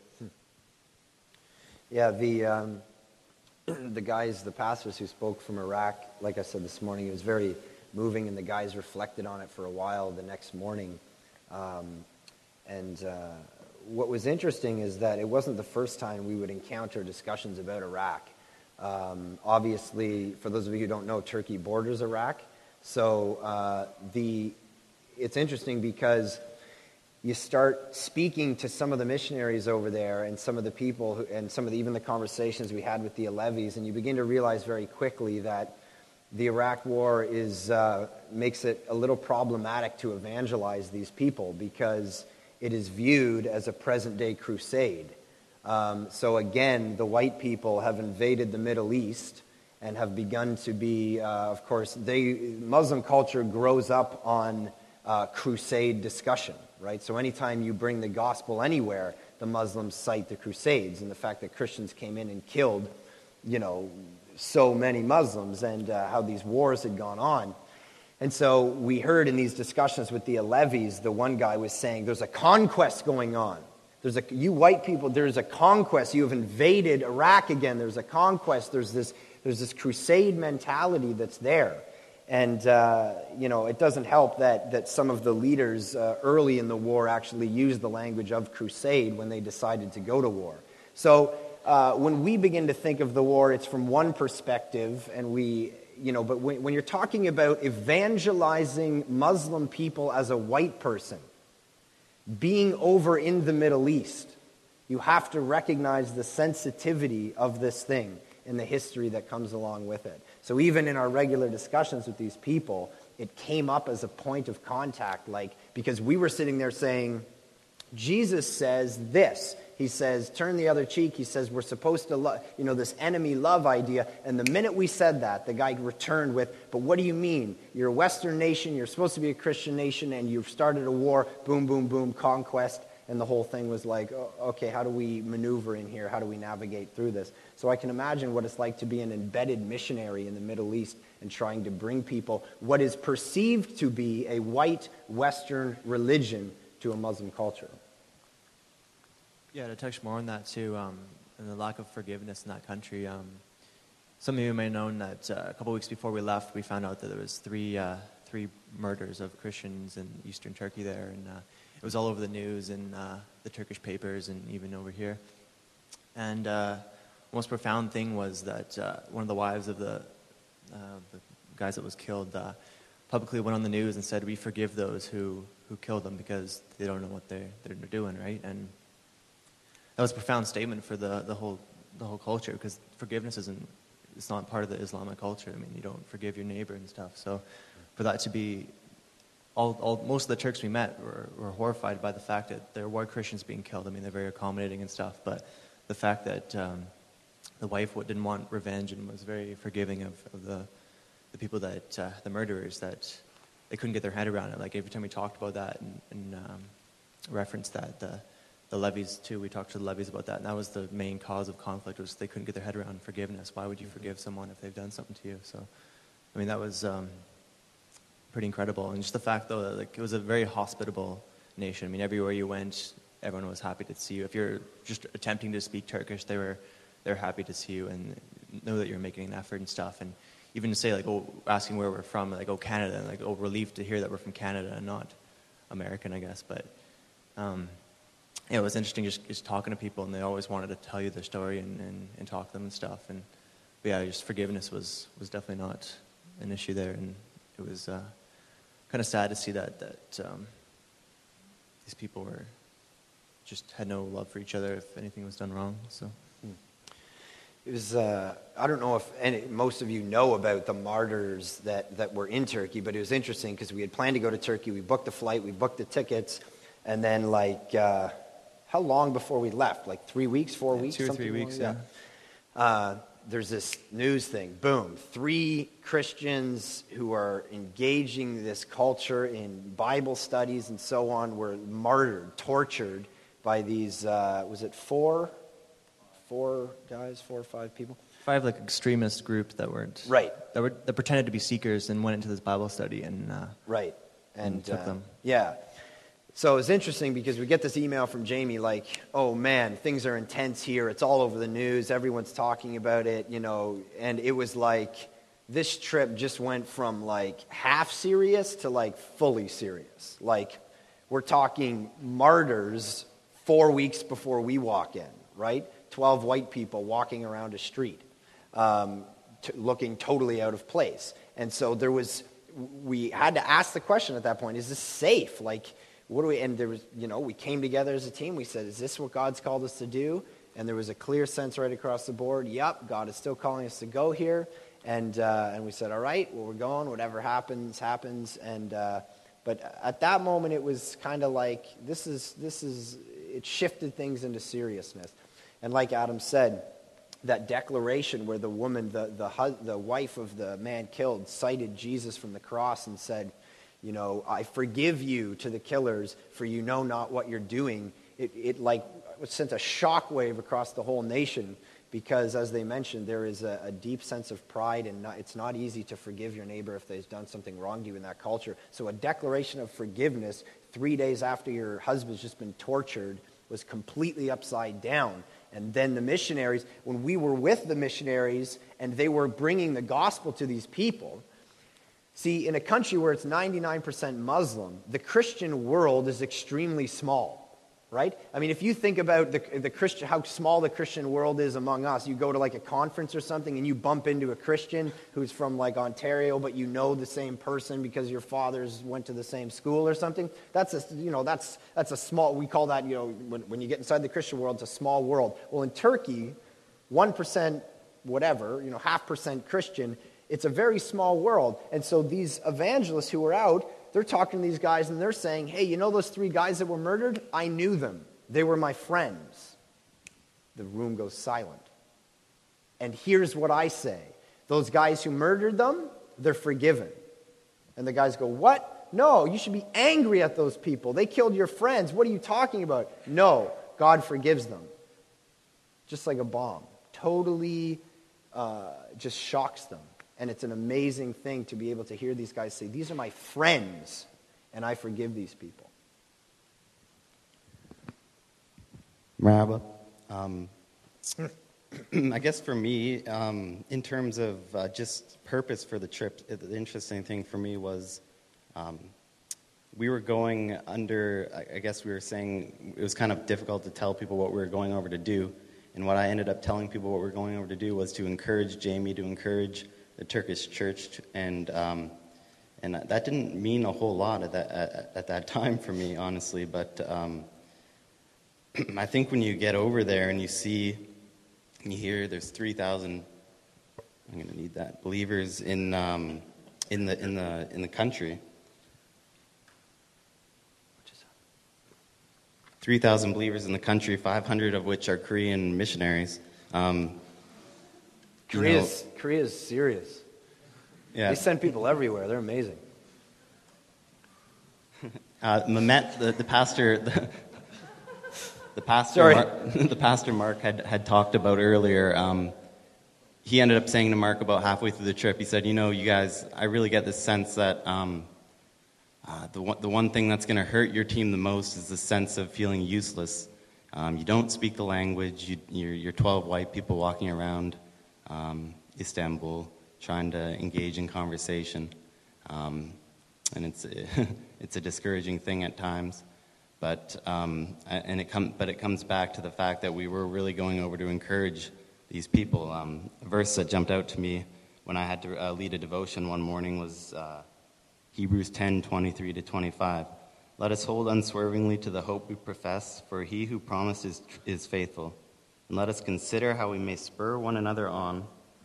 Yeah, the um, the guys, the pastors who spoke from Iraq, like I said this morning, it was very moving, and the guys reflected on it for a while the next morning. Um, and uh, what was interesting is that it wasn't the first time we would encounter discussions about Iraq. Um, obviously, for those of you who don't know, Turkey borders Iraq. So uh, the it's interesting because you start speaking to some of the missionaries over there and some of the people who, and some of the, even the conversations we had with the Alevis, and you begin to realize very quickly that the Iraq War is uh, makes it a little problematic to evangelize these people because it is viewed as a present-day crusade. Um, so again, the white people have invaded the Middle East and have begun to be, uh, of course, they Muslim culture grows up on uh, crusade discussion, right? So anytime you bring the gospel anywhere, the Muslims cite the Crusades and the fact that Christians came in and killed, you know, so many Muslims, and uh, how these wars had gone on. And so we heard in these discussions with the Alevis, the one guy was saying, there's a conquest going on. There's a, you white people, there's a conquest. You have invaded Iraq again. There's a conquest. There's this, there's this crusade mentality that's there. And, uh, you know, it doesn't help that, that some of the leaders uh, early in the war actually used the language of crusade when they decided to go to war. So uh, when we begin to think of the war, it's from one perspective, and we, you know, but when, when you're talking about evangelizing Muslim people as a white person, being over in the Middle East, you have to recognize the sensitivity of this thing and the history that comes along with it. So even in our regular discussions with these people, it came up as a point of contact, like, because we were sitting there saying, Jesus says this. He says, turn the other cheek. He says, we're supposed to love, you know, this enemy love idea. And the minute we said that, the guy returned with, but what do you mean? You're a Western nation, you're supposed to be a Christian nation, and you've started a war, boom, boom, boom, conquest. And the whole thing was like, oh, okay, how do we maneuver in here? How do we navigate through this? So I can imagine what it's like to be an embedded missionary in the Middle East and trying to bring people what is perceived to be a white Western religion to a Muslim culture. Yeah, to touch more on that too, um, and the lack of forgiveness in that country. Um, some of you may have known that uh, a couple weeks before we left, we found out that there was three uh, three murders of Christians in eastern Turkey there, and uh, it was all over the news and uh, the Turkish papers and even over here. And uh, the most profound thing was that uh, one of the wives of the, uh, the guys that was killed uh, publicly went on the news and said, "We forgive those who, who killed them because they don't know what they they're doing," right? And that was a profound statement for the, the whole the whole culture, because forgiveness isn't it's not part of the Islamic culture. I mean, you don't forgive your neighbor and stuff. So for that to be All, all, most of the Turks we met were, were horrified by the fact that there were Christians being killed. I mean, they're very accommodating and stuff, but the fact that um, the wife didn't want revenge and was very forgiving of, of the the people that, uh, the murderers, that they couldn't get their head around it. Like every time we talked about that and, and um, referenced that, the, the levies too, we talked to the levies about that, and that was the main cause of conflict, was they couldn't get their head around forgiveness. Why would you forgive someone if they've done something to you? So, I mean, that was Um, pretty incredible. And just the fact, though, that like, it was a very hospitable nation. I mean, everywhere you went, everyone was happy to see you. If you're just attempting to speak Turkish, they were they're happy to see you and know that you're making an effort and stuff. And even to say, like, oh, asking where we're from, like, oh, Canada, and like, oh, relieved to hear that we're from Canada and not American, I guess. But um, yeah, it was interesting just, just talking to people, and they always wanted to tell you their story and, and, and talk to them and stuff. And but yeah, just forgiveness was, was definitely not an issue there, and it was uh, kind of sad to see that that um, these people were just had no love for each other if anything was done wrong. So. It was, uh, I don't know if any, most of you know about the martyrs that, that were in Turkey, but it was interesting because we had planned to go to Turkey. We booked the flight, we booked the tickets, and then like, uh, how long before we left? Like three weeks, four yeah, weeks? Two or something three weeks, like yeah. Uh, there's this news thing, boom, three Christians who are engaging this culture in Bible studies and so on were martyred, tortured by these, uh, was it four? Four guys, four or five people? Five like extremist groups that weren't right that were that pretended to be seekers and went into this Bible study and uh, right and, and took uh, them. Yeah, so it's interesting because we get this email from Jamie like, oh man, things are intense here. It's all over the news. Everyone's talking about it, you know. And it was like this trip just went from like half serious to like fully serious. Like we're talking martyrs four weeks before we walk in, right? twelve white people walking around a street, um, t- looking totally out of place. And so there was, we had to ask the question at that point, is this safe? Like, what do we, and there was, you know, we came together as a team. We said, is this what God's called us to do? And there was a clear sense right across the board. Yep, God is still calling us to go here. And uh, and we said, all right, well, we're going. Whatever happens, happens. And uh, but at that moment, it was kind of like, this is, this is, it shifted things into seriousness. And like Adam said, that declaration where the woman, the, the the wife of the man killed, cited Jesus from the cross and said, you know, I forgive you to the killers, for you know not what you're doing. It, it like sent a shockwave across the whole nation because, as they mentioned, there is a, a deep sense of pride, and not, it's not easy to forgive your neighbor if they've done something wrong to you in that culture. So a declaration of forgiveness three days after your husband's just been tortured was completely upside down. And then the missionaries, when we were with the missionaries and they were bringing the gospel to these people, see, in a country where it's ninety-nine percent Muslim, the Christian world is extremely small, right? I mean, if you think about the, the Christian, how small the Christian world is among us, you go to like a conference or something and you bump into a Christian who's from like Ontario, but you know the same person because your fathers went to the same school or something. That's a, you know, that's that's a small, we call that, you know, when, when you get inside the Christian world, it's a small world. Well, in Turkey, one percent whatever, you know, half percent Christian, it's a very small world. And so these evangelists who are out, they're talking to these guys and they're saying, hey, you know those three guys that were murdered? I knew them. They were my friends. The room goes silent. And here's what I say. Those guys who murdered them, they're forgiven. And the guys go, what? No, you should be angry at those people. They killed your friends. What are you talking about? No, God forgives them. Just like a bomb. Totally uh, just shocks them. And it's an amazing thing to be able to hear these guys say, these are my friends, and I forgive these people. Maraba. Um, I guess for me, um, in terms of uh, just purpose for the trip, the interesting thing for me was um, we were going under, I guess we were saying it was kind of difficult to tell people what we were going over to do. And what I ended up telling people what we were going over to do was to encourage Jamie, to encourage the Turkish church, and um, and that didn't mean a whole lot at that at, at that time for me, honestly. But um, I think when you get over there and you see, and you hear there's three thousand, I'm going to need that, believers in um, in the in the in the country. three thousand believers in the country, five hundred of which are Korean missionaries. Um, Korea's, you know, Korea's serious. Yeah. They send people everywhere. They're amazing. Uh, Mehmet, the, the pastor, the, the pastor, Sorry. Mark, the pastor Mark had, had talked about earlier. Um, he ended up saying to Mark about halfway through the trip, he said, "You know, you guys, I really get this sense that um, uh, the one, the one thing that's going to hurt your team the most is the sense of feeling useless. Um, you don't speak the language. You, you're, you're twelve white people walking around um, Istanbul, trying to engage in conversation. Um, and it's it's a discouraging thing at times. But um, and it com- but it comes back to the fact that we were really going over to encourage these people. Um, a verse that jumped out to me when I had to uh, lead a devotion one morning was uh, Hebrews ten twenty-three to twenty-five. Let us hold unswervingly to the hope we profess, for he who promised is, is faithful. And let us consider how we may spur one another on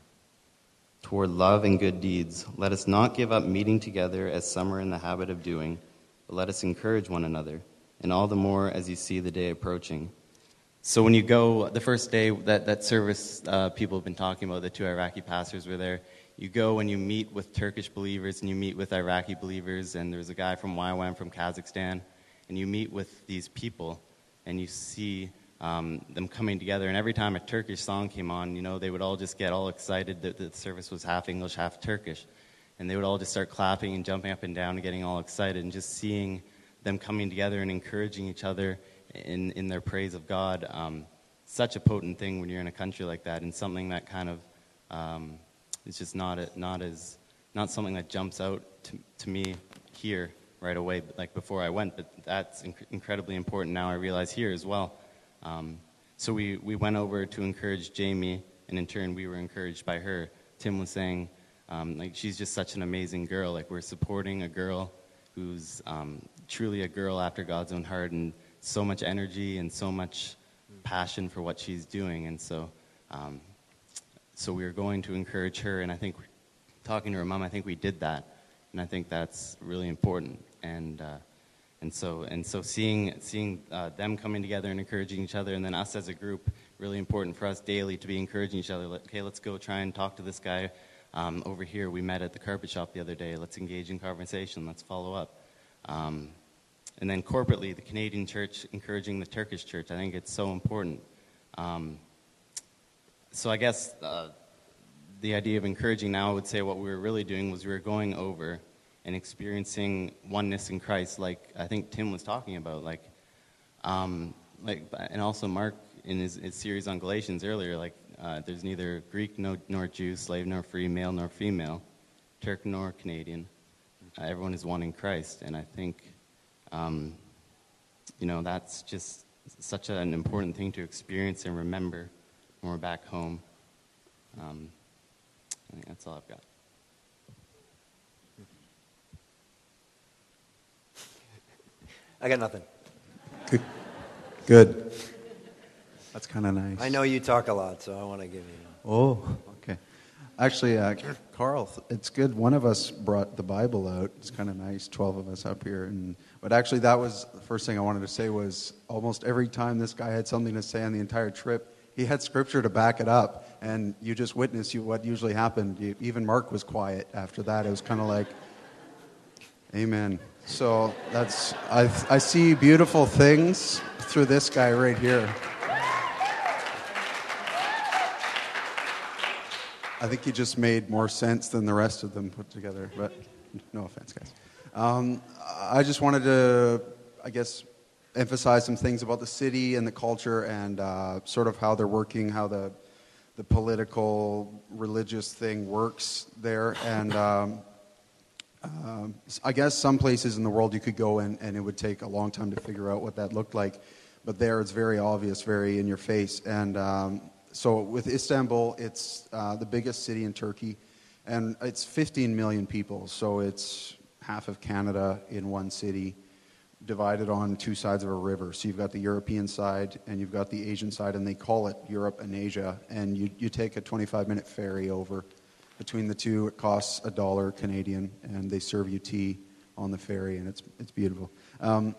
toward love and good deeds. Let us not give up meeting together as some are in the habit of doing, but let us encourage one another, and all the more as you see the day approaching. So when you go, the first day, that, that service uh, people have been talking about, the two Iraqi pastors were there. You go and you meet with Turkish believers and you meet with Iraqi believers, and there's a guy from Y WAM from Kazakhstan, and you meet with these people and you see um, them coming together. And every time a Turkish song came on, you know, they would all just get all excited that the service was half English, half Turkish. And they would all just start clapping and jumping up and down and getting all excited, and just seeing them coming together and encouraging each other in, in their praise of God. Um, such a potent thing when you're in a country like that, and something that kind of um, is just not a, not as not something that jumps out to, to me here right away, like before I went. But that's inc- incredibly important now. I realize here as well. Um, so we, we went over to encourage Jamie, and in turn we were encouraged by her. Tim was saying, um, like, she's just such an amazing girl. Like, we're supporting a girl who's um, truly a girl after God's own heart, and so much energy and so much passion for what she's doing. And so um, so we were going to encourage her, and I think talking to her mom, I think we did that, and I think that's really important. And uh, and so and so seeing seeing uh, them coming together and encouraging each other, and then us as a group, really important for us daily to be encouraging each other. Okay, let's go try and talk to this guy um, over here. We met at the carpet shop the other day. Let's engage in conversation. Let's follow up. Um, and then corporately, the Canadian church encouraging the Turkish church. I think it's so important. Um, so I guess uh, the idea of encouraging now, I would say what we were really doing was we were going over and experiencing oneness in Christ, like I think Tim was talking about, like, um, like, and also Mark in his, his series on Galatians earlier, like, uh, there's neither Greek no, nor Jew, slave nor free, male nor female, Turk nor Canadian. Uh, everyone is one in Christ, and I think, um, you know, that's just such an important thing to experience and remember when we're back home. Um, I think that's all I've got. I got nothing. Good. Good. That's kind of nice. I know you talk a lot, so I want to give you. Oh, okay. Actually, uh, Carl, it's good. One of us brought the Bible out. It's kind of nice, twelve of us up here. And but actually, that was the first thing I wanted to say was almost every time this guy had something to say on the entire trip, he had scripture to back it up. And you just witnessed you, what usually happened. You, even Mark was quiet after that. It was kind of like, amen. So that's I, I see beautiful things through this guy right here. I think he just made more sense than the rest of them put together, but no offense, guys. Um, I just wanted to, I guess, emphasize some things about the city and the culture and uh, sort of how they're working, how the the political, religious thing works there. And um, um, I guess some places in the world you could go and, and it would take a long time to figure out what that looked like. But there it's very obvious, very in your face. And um, so with Istanbul, it's uh, the biggest city in Turkey. And it's fifteen million people, so it's half of Canada in one city, divided on two sides of a river. So you've got the European side and you've got the Asian side, and they call it Europe and Asia. And you, you take a twenty-five minute ferry over between the two. It costs a dollar Canadian, and they serve you tea on the ferry, and it's it's beautiful. Um,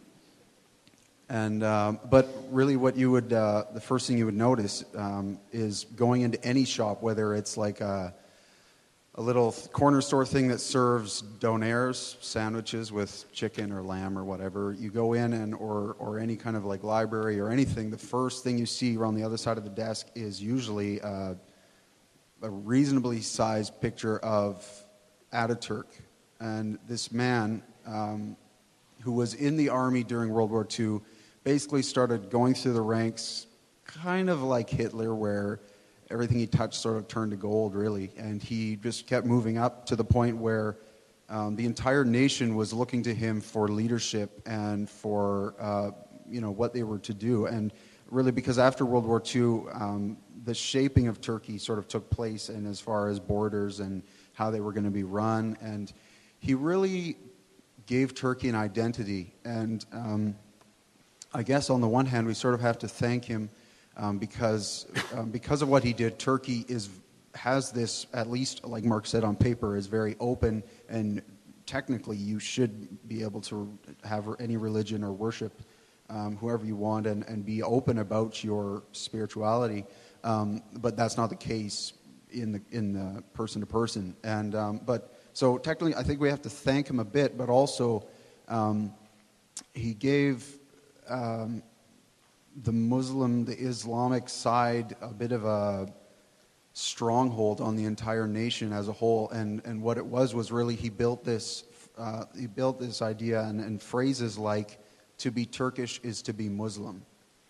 and um, but really, what you would uh, the first thing you would notice um, is going into any shop, whether it's like a a little corner store thing that serves donaires, sandwiches with chicken or lamb or whatever. You go in and or or any kind of like library or anything, the first thing you see around the other side of the desk is usually uh, a reasonably sized picture of Ataturk. And this man, um, who was in the army during World War Two, basically started going through the ranks kind of like Hitler, where everything he touched sort of turned to gold, really. And he just kept moving up to the point where um, the entire nation was looking to him for leadership and for uh, you know what they were to do. And really, because after World War Two, um, the shaping of Turkey sort of took place in as far as borders and how they were going to be run. And he really gave Turkey an identity. And um, I guess on the one hand, we sort of have to thank him um, because um, because of what he did. Turkey is has this, at least like Mark said, on paper, is very open, and technically you should be able to have any religion or worship um, whoever you want and, and be open about your spirituality. Um, but that's not the case in the in the person to person. And um, but so technically, I think we have to thank him a bit, but also um, he gave um, the Muslim, the Islamic side, a bit of a stronghold on the entire nation as a whole. And and what it was was really he built this uh, he built this idea and, and phrases like, "To be Turkish is to be Muslim,"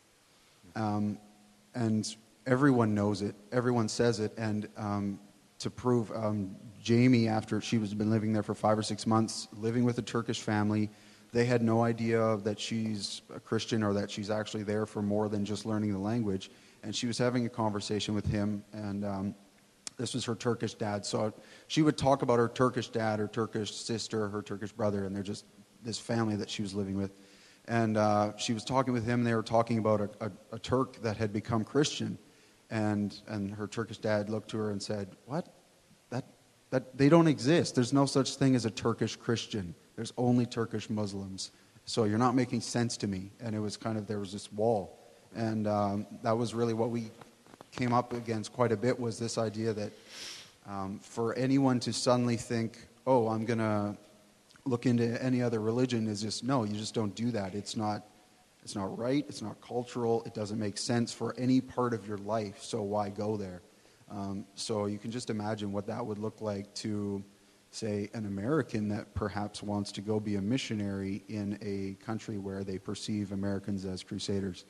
um, and everyone knows it. Everyone says it. And um, to prove, um, Jamie, after she was been living there for five or six months, living with a Turkish family, they had no idea that she's a Christian or that she's actually there for more than just learning the language. And she was having a conversation with him, and um, this was her Turkish dad. So she would talk about her Turkish dad, her Turkish sister, her Turkish brother, and they're just this family that she was living with. And uh, she was talking with him, and they were talking about a, a, a Turk that had become Christian. And and her Turkish dad looked to her and said, "What? That that they don't exist. There's no such thing as a Turkish Christian. There's only Turkish Muslims. So you're not making sense to me." And it was kind of, there was this wall. And um, that was really what we came up against quite a bit, was this idea that um, for anyone to suddenly think, "Oh, I'm going to look into any other religion," is just, no, you just don't do that. It's not It's not right, it's not cultural, it doesn't make sense for any part of your life, so why go there? Um, so you can just imagine what that would look like to, say, an American that perhaps wants to go be a missionary in a country where they perceive Americans as crusaders.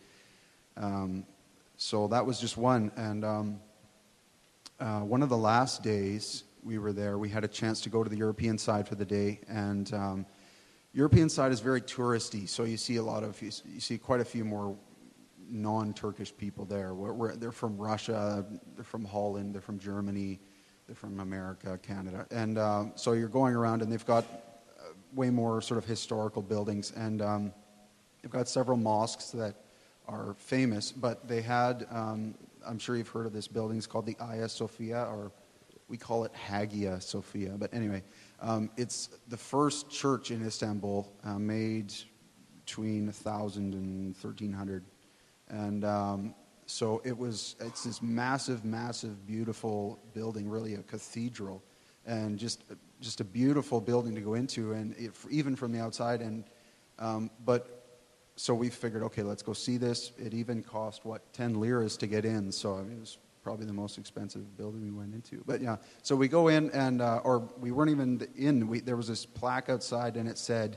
Um, so that was just one. And um, uh, one of the last days we were there, we had a chance to go to the European side for the day, and um, European side is very touristy, so you see a lot of, you see quite a few more non-Turkish people there. We're, we're, they're from Russia, they're from Holland, they're from Germany, they're from America, Canada. And um, so you're going around, and they've got uh, way more sort of historical buildings, and um, they've got several mosques that are famous, but they had, um, I'm sure you've heard of this building, it's called the Hagia Sophia, or we call it Hagia Sophia, but anyway, um, it's the first church in Istanbul, uh, made between one thousand and thirteen hundred, and um, so it was, it's this massive, massive, beautiful building, really a cathedral, and just just a beautiful building to go into, and it, even from the outside, and um, but so we figured, okay, let's go see this. It even cost, what, ten liras to get in, so I mean, it was probably the most expensive building we went into. But yeah, so we go in, and uh, or we weren't even in. We, there was this plaque outside, and it said,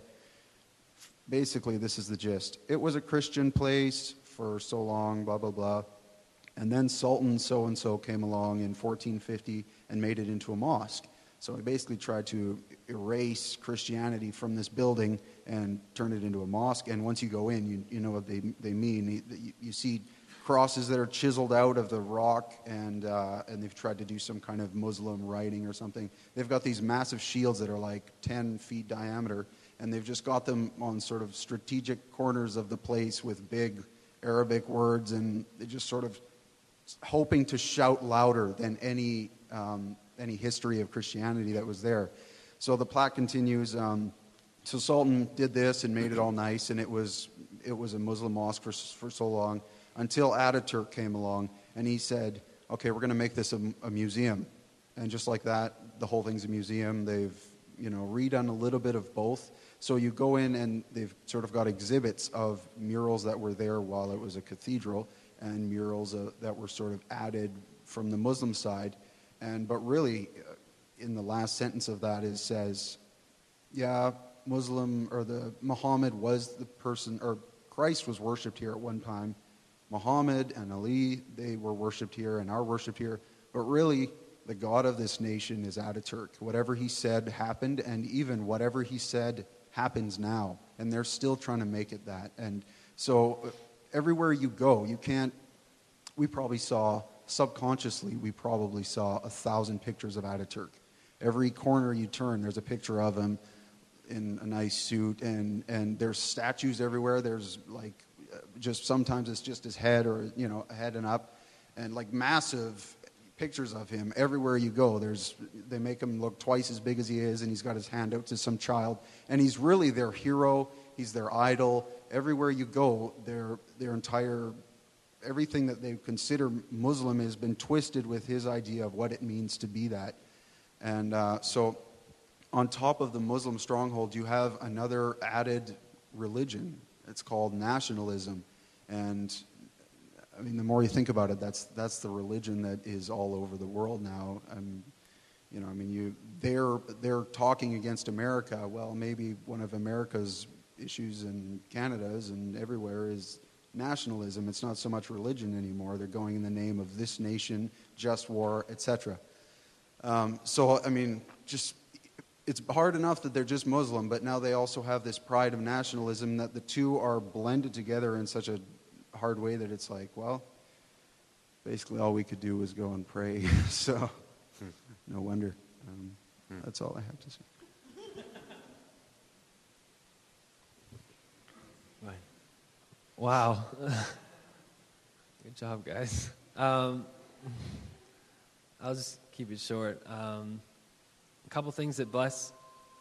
basically, this is the gist. It was a Christian place for so long, blah, blah, blah. And then Sultan so-and-so came along in fourteen fifty and made it into a mosque. So he basically tried to erase Christianity from this building and turn it into a mosque. And once you go in, you, you know what they, they mean. You, you see crosses that are chiseled out of the rock, and uh, and they've tried to do some kind of Muslim writing or something. They've got these massive shields that are like ten feet diameter, and they've just got them on sort of strategic corners of the place with big Arabic words, and they just sort of hoping to shout louder than any um, any history of Christianity that was there. So the plaque continues. Um, so Sultan did this and made it all nice, and it was it was a Muslim mosque for for so long, until Ataturk came along, and he said, okay, we're going to make this a, a museum. And just like that, the whole thing's a museum. They've, you know, redone a little bit of both. So you go in, and they've sort of got exhibits of murals that were there while it was a cathedral, and murals uh, that were sort of added from the Muslim side. And but really, uh, in the last sentence of that, it says, yeah, Muslim, or the Muhammad was the person, or Christ was worshipped here at one time. Muhammad and Ali, they were worshipped here and are worshipped here. But really, the God of this nation is Ataturk. Whatever he said happened, and even whatever he said happens now. And they're still trying to make it that. And so everywhere you go, you can't, we probably saw, subconsciously, we probably saw a thousand pictures of Ataturk. Every corner you turn, there's a picture of him in a nice suit, and, and there's statues everywhere. There's like, just sometimes it's just his head or, you know, head and up, and like massive pictures of him everywhere you go. There's, they make him look twice as big as he is, and he's got his hand out to some child, and he's really their hero. He's their idol. Everywhere you go, their their entire, everything that they consider Muslim has been twisted with his idea of what it means to be that. And uh, so on top of the Muslim stronghold, you have another added religion. It's called nationalism. And I mean, the more you think about it, that's that's the religion that is all over the world now. Um, you know, I mean, you they're they're talking against America. Well, maybe one of America's issues in Canada's and everywhere is nationalism. It's not so much religion anymore. They're going in the name of this nation, just war, et cetera. Um, so, I mean, just it's hard enough that they're just Muslim, but now they also have this pride of nationalism, that the two are blended together in such a hard way that it's like, well, basically all we could do was go and pray. So, no wonder. Um, that's all I have to say. Wow. Good job, guys. Um, I'll just keep it short. Um, a couple things that bless,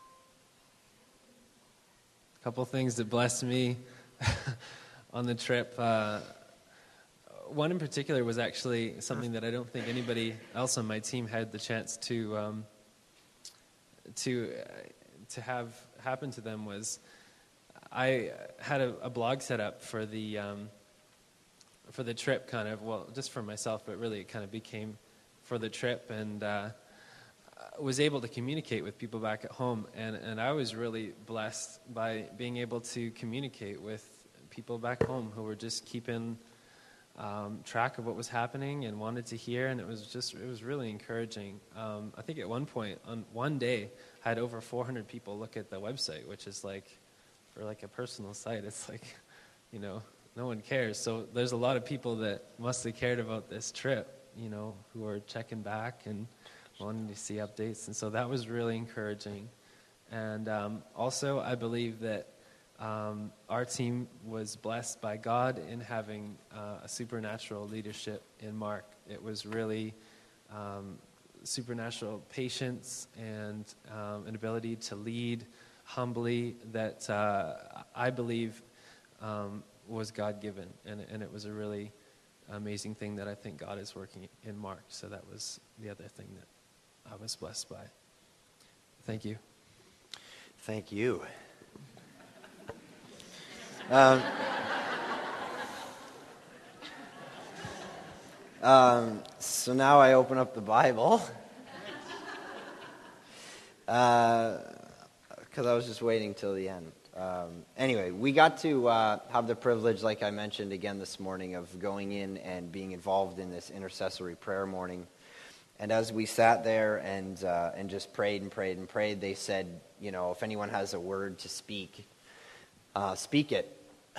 a couple things that blessed me on the trip. Uh, one in particular was actually something that I don't think anybody else on my team had the chance to um, to uh, to have happen to them. Was I had a, a blog set up for the um, for the trip, kind of, well, just for myself, but really it kind of became for the trip, and uh, was able to communicate with people back at home, and, and I was really blessed by being able to communicate with people back home who were just keeping um, track of what was happening and wanted to hear, and it was just, it was really encouraging. Um, I think at one point, on one day, I had over four hundred people look at the website, which is like, for like a personal site, it's like, you know, no one cares. So there's a lot of people that must have cared about this trip, you know, who are checking back and wanting to see updates. And so that was really encouraging. And um, also, I believe that um, our team was blessed by God in having uh, a supernatural leadership in Mark. It was really um, supernatural patience and um, an ability to lead humbly that uh, I believe um, was God-given, and, and it was a really amazing thing that I think God is working in Mark. So that was the other thing that I was blessed by. Thank you. Thank you. Um, um, so now I open up the Bible. Uh, because I was just waiting till the end. Um, anyway, we got to uh, have the privilege, like I mentioned again this morning, of going in and being involved in this intercessory prayer morning. And as we sat there and uh, and just prayed and prayed and prayed, they said, you know, if anyone has a word to speak, uh, speak it.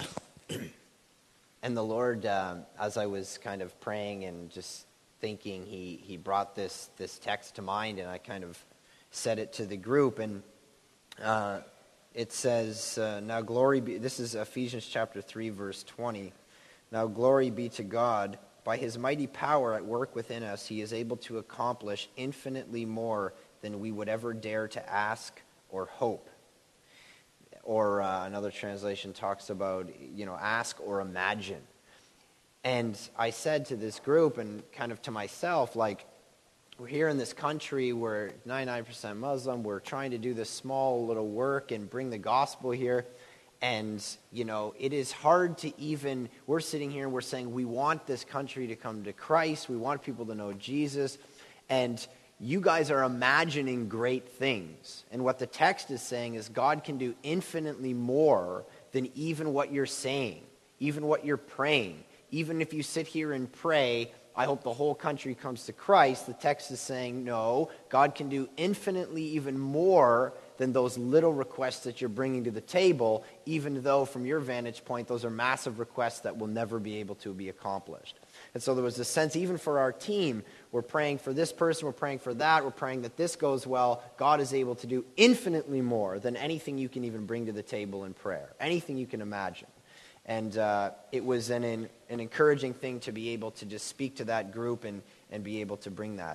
And the Lord, uh, as I was kind of praying and just thinking, he he brought this this text to mind, and I kind of said it to the group, and Uh, it says, uh, now glory be, this is Ephesians chapter three, verse twenty. Now glory be to God, by his mighty power at work within us, he is able to accomplish infinitely more than we would ever dare to ask or hope. Or uh, another translation talks about, you know, ask or imagine. And I said to this group and kind of to myself, like, we're here in this country, we're ninety-nine percent Muslim, we're trying to do this small little work and bring the gospel here, and, you know, it is hard to even, we're sitting here and we're saying we want this country to come to Christ, we want people to know Jesus, and you guys are imagining great things. And what the text is saying is God can do infinitely more than even what you're saying, even what you're praying. Even if you sit here and pray I hope the whole country comes to Christ. The text is saying, no, God can do infinitely even more than those little requests that you're bringing to the table, even though from your vantage point, those are massive requests that will never be able to be accomplished. And so there was a sense, even for our team, we're praying for this person, we're praying for that, we're praying that this goes well. God is able to do infinitely more than anything you can even bring to the table in prayer, anything you can imagine. And uh, it was an, an an encouraging thing to be able to just speak to that group and, and be able to bring that.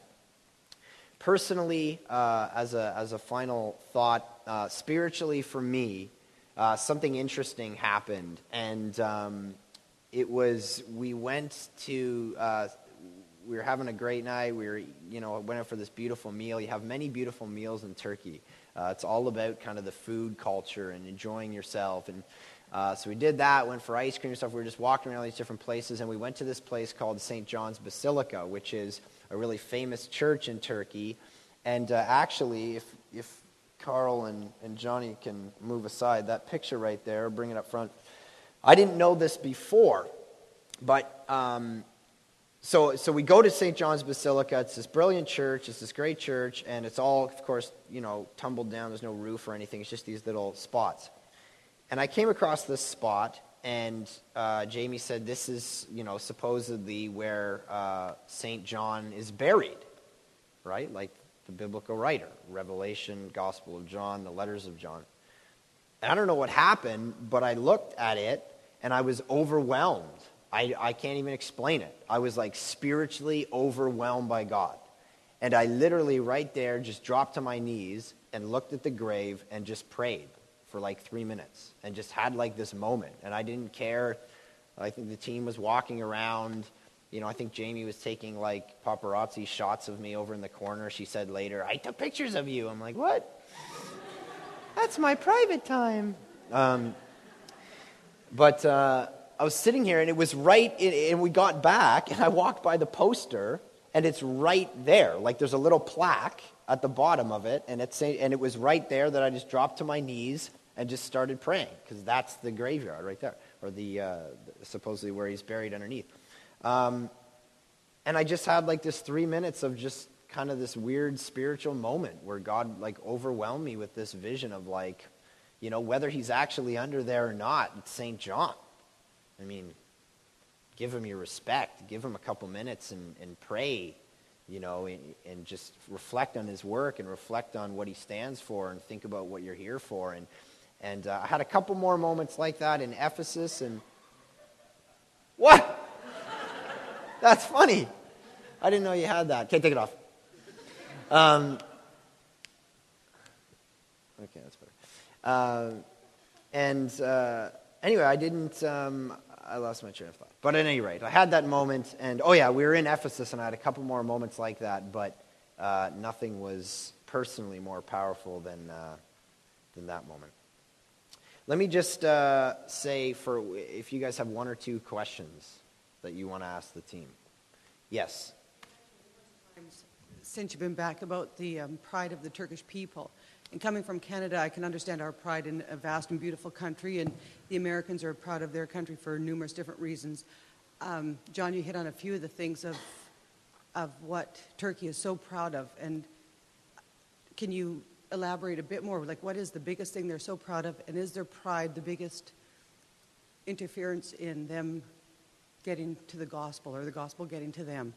Personally, uh, as a as a final thought, uh, spiritually for me, uh, something interesting happened, and um, it was we went to uh, we were having a great night. We were you know went out for this beautiful meal. You have many beautiful meals in Turkey. Uh, it's all about kind of the food culture and enjoying yourself. And uh, so we did that. Went for ice cream and stuff. We were just walking around these different places, and we went to this place called Saint John's Basilica, which is a really famous church in Turkey. And uh, actually, if if Carl and, and Johnny can move aside, that picture right there, bring it up front. I didn't know this before, but um, so so we go to Saint John's Basilica. It's this brilliant church. It's this great church, and it's all, of course, you know, tumbled down. There's no roof or anything. It's just these little spots. And I came across this spot, and uh, Jamie said, this is, you know, supposedly where uh, Saint John is buried, right? Like the biblical writer, Revelation, Gospel of John, the letters of John. And I don't know what happened, but I looked at it, and I was overwhelmed. I, I can't even explain it. I was like spiritually overwhelmed by God. And I literally right there just dropped to my knees and looked at the grave and just prayed for like three minutes and just had like this moment. And I didn't care. I think the team was walking around. You know, I think Jamie was taking like paparazzi shots of me over in the corner. She said later, I took pictures of you. I'm like, what? That's my private time. Um, but uh, I was sitting here, and it was right, in, and we got back, and I walked by the poster, and it's right there. Like there's a little plaque at the bottom of it, and it's and it was right there that I just dropped to my knees and just started praying, because that's the graveyard right there, or the uh, supposedly where he's buried underneath. Um, and I just had like this three minutes of just kind of this weird spiritual moment where God like overwhelmed me with this vision of like, you know, whether he's actually under there or not, it's Saint John. I mean, give him your respect, give him a couple minutes and, and pray, you know, and, and just reflect on his work and reflect on what he stands for and think about what you're here for. And, and uh, I had a couple more moments like that in Ephesus. And what? That's funny. I didn't know you had that. Okay, take it off. Um, okay, that's better. Uh, and uh, anyway, I didn't, um, I lost my train of thought. But at any rate, I had that moment, and oh yeah, we were in Ephesus, and I had a couple more moments like that, but uh, nothing was personally more powerful than, uh, than that moment. Let me just uh, say, for if you guys have one or two questions that you want to ask the team. Yes? Since you've been back, about the um, pride of the Turkish people. And coming from Canada, I can understand our pride in a vast and beautiful country, and the Americans are proud of their country for numerous different reasons. Um, John, you hit on a few of the things of of what Turkey is so proud of, and can you elaborate a bit more? Like, what is the biggest thing they're so proud of, and is their pride the biggest interference in them getting to the gospel, or the gospel getting to them?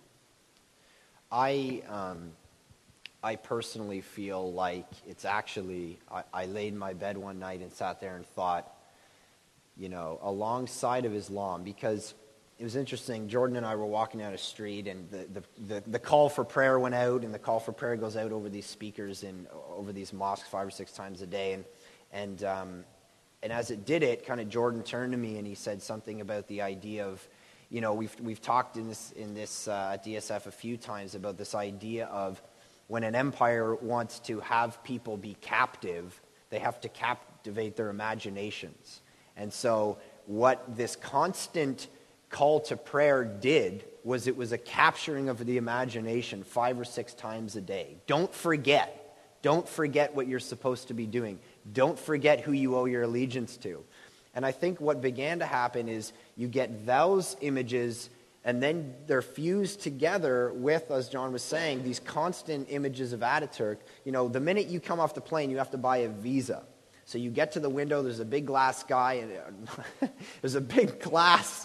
I um, I personally feel like it's actually, I, I laid in my bed one night and sat there and thought, you know, alongside of Islam, because it was interesting, Jordan and I were walking down a street, and the, the, the, the call for prayer went out, and the call for prayer goes out over these speakers and over these mosques five or six times a day, and and um, and as it did it, kind of Jordan turned to me and he said something about the idea of, you know, we've we've talked in this in this uh, at D S F a few times about this idea of when an empire wants to have people be captive, they have to captivate their imaginations. And so what this constant call to prayer did was it was a capturing of the imagination five or six times a day. Don't forget. Don't forget what you're supposed to be doing. Don't forget who you owe your allegiance to. And I think what began to happen is you get those images And then they're fused together with, as John was saying, these constant images of Ataturk. You know, the minute you come off the plane, you have to buy a visa. So you get to the window, there's a big glass guy, and there's a big glass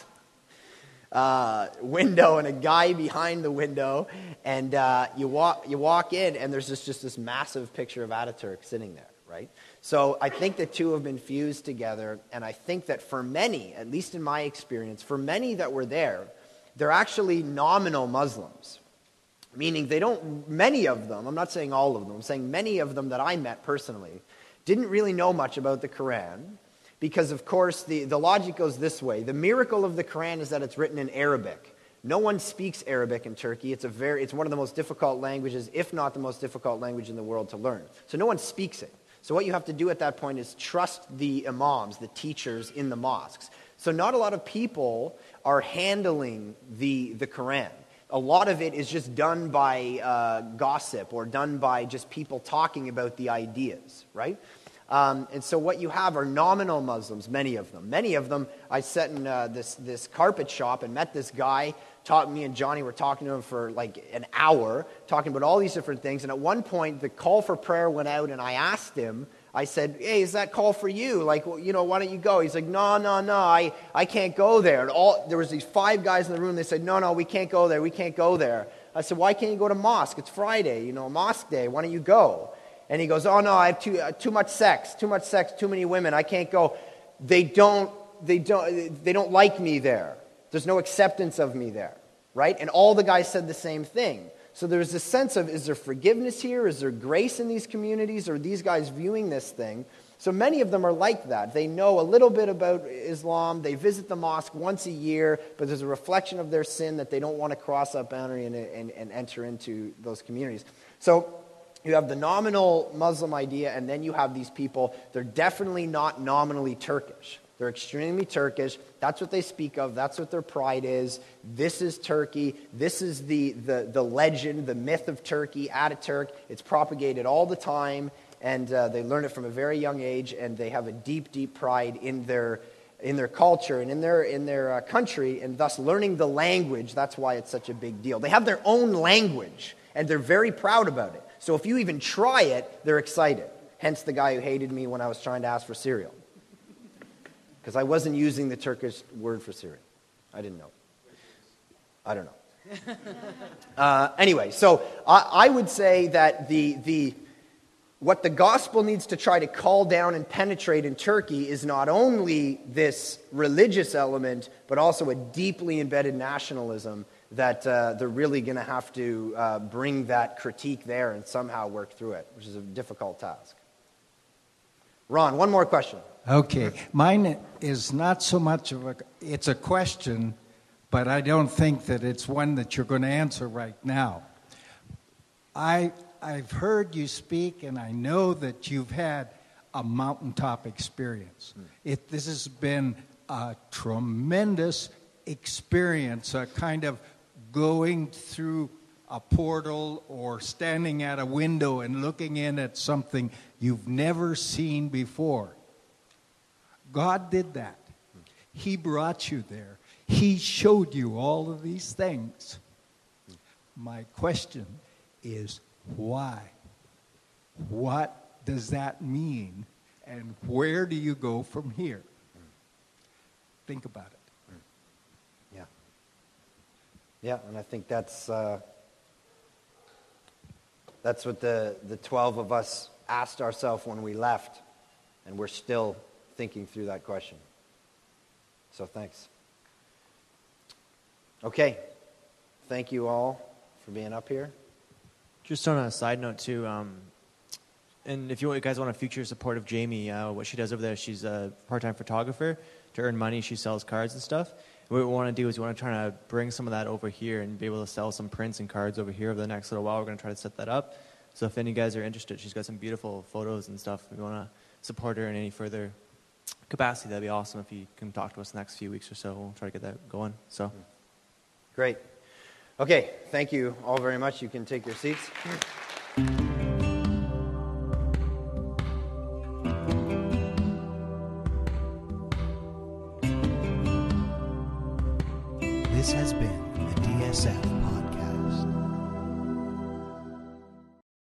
uh, window and a guy behind the window, and uh, you walk you walk in, and there's just, just this massive picture of Ataturk sitting there, right? So I think the two have been fused together, and I think that for many, at least in my experience, for many that were there, they're actually nominal Muslims, meaning they don't, many of them, I'm not saying all of them, I'm saying many of them that I met personally, didn't really know much about the Quran, because of course the, the logic goes this way. The miracle of the Quran is that it's written in Arabic. No one speaks Arabic in Turkey. It's a very, it's one of the most difficult languages, if not the most difficult language in the world to learn. So no one speaks it. So what you have to do at that point is trust the imams, the teachers in the mosques. So not a lot of people are handling the, the Quran. A lot of it is just done by uh, gossip or done by just people talking about the ideas, right? Um, and so what you have are nominal Muslims, many of them. Many of them, I sat in uh, this, this carpet shop and met this guy. Taught, me and Johnny were talking to him for like an hour, talking about all these different things. And at one point, the call for prayer went out, and I asked him, I said, hey, is that call for you? Like, well, you know, why don't you go? He's like, no, no, no, I, I can't go there. And all there was these five guys in the room. They said, no, no, we can't go there. We can't go there. I said, why can't you go to mosque? It's Friday, you know, mosque day. Why don't you go? And he goes, oh, no, I have too, uh, too much sex, too much sex, too many women. I can't go. They don't, they don't, they don't like me there. There's no acceptance of me there, right? And all the guys said the same thing. So there's this sense of, is there forgiveness here? Is there grace in these communities? Or are these guys viewing this thing? So many of them are like that. They know a little bit about Islam. They visit the mosque once a year, but there's a reflection of their sin that they don't want to cross that boundary and, and, and enter into those communities. So you have the nominal Muslim idea, and then you have these people. They're definitely not nominally Turkish. They're extremely Turkish. That's what they speak of. That's what their pride is. This is Turkey. This is the, the, the legend, the myth of Turkey, Ataturk. It's propagated all the time, and uh, they learn it from a very young age, and they have a deep, deep pride in their in their culture and in their, in their uh, country, and thus learning the language. That's why it's such a big deal. They have their own language, and they're very proud about it. So if you even try it, they're excited. Hence the guy who hated me when I was trying to ask for cereal. Because I wasn't using the Turkish word for cereal. I didn't know. I don't know. uh, anyway, so I, I would say that the the what the gospel needs to try to call down and penetrate in Turkey is not only this religious element, but also a deeply embedded nationalism that uh, they're really going to have to uh, bring that critique there and somehow work through it, which is a difficult task. Ron, one more question. Okay. Mine is not so much of a, it's a question, but I don't think that it's one that you're going to answer right now. I, I've heard you speak, and I know that you've had a mountaintop experience. Mm. It, this has been a tremendous experience, a kind of going through a portal or standing at a window and looking in at something you've never seen before. God did that. He brought you there. He showed you all of these things. My question is, why? What does that mean? And where do you go from here? Think about it. Yeah. Yeah, and I think that's uh, that's what the, the twelve of us asked ourselves when we left, and we're still thinking through that question. So thanks. Okay. Thank you all for being up here. Just on a side note, too, um, and if you guys want a future support of Jamie, uh, what she does over there, she's a part-time photographer. To earn money, she sells cards and stuff. What we want to do is we want to try to bring some of that over here and be able to sell some prints and cards over here over the next little while. We're going to try to set that up. So if any guys are interested, she's got some beautiful photos and stuff. If you want to support her in any further capacity, that'd be awesome if you can talk to us the next few weeks or so. We'll try to get that going. So, great. Okay, thank you all very much. You can take your seats. This has been S M.